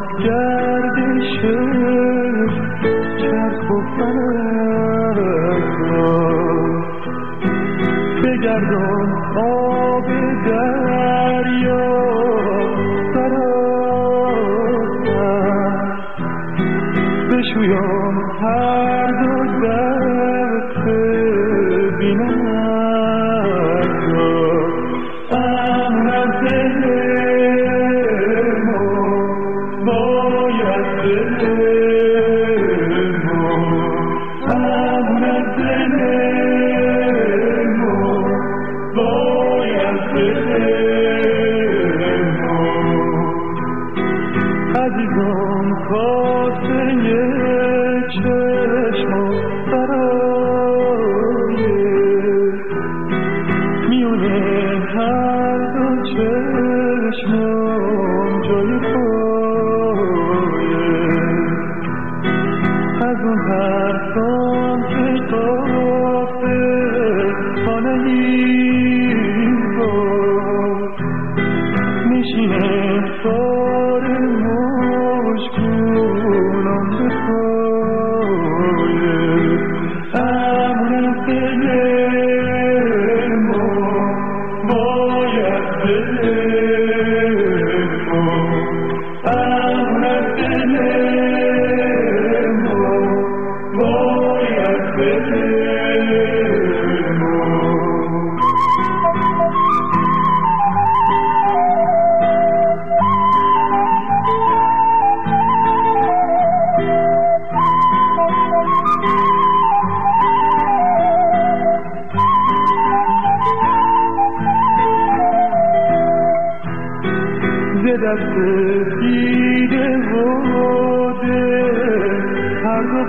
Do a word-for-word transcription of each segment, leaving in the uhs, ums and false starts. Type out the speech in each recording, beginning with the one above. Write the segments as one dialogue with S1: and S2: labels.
S1: گردش چرخ و فلک را بگردان آب دریا سراسر بشویان هر دو دست بینمت را امن از دل ما باید دل ما امن از دل ما باید دل ما عزیزان کاسه چشم و برای میونه هر دو چشمم جای پایه از اون حرفان که قافل خانه این بود میشینه سار مشکونم به پایه امن از دل ما باید دل ما امن از دل ما باید دل ما ز دست دیده و دل هر دو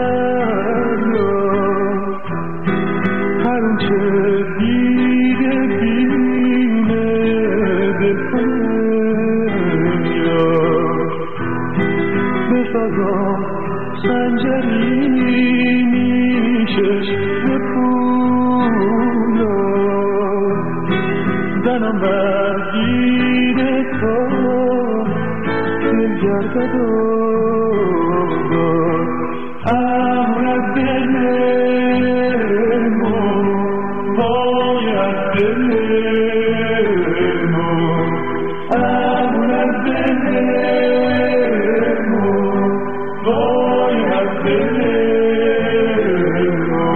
S1: فریاد هر اونچه دیده بینه دل فریاد بسازم سنجری میشش به پولاد زنم بر دیده تو دل گردد و امن از دل ما باید دل ما امن از دل ما باید دل ما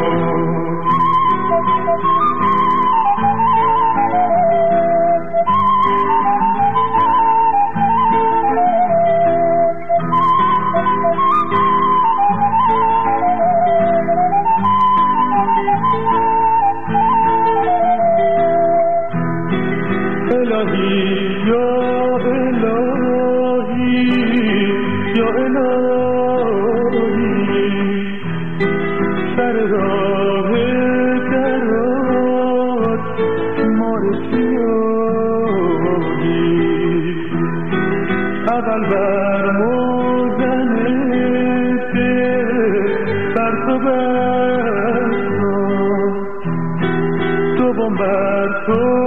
S1: الهی یا الهی یا الهی سر راه درات ما رسیدی اول بر موزن دل بر تو بستم دوم بر تو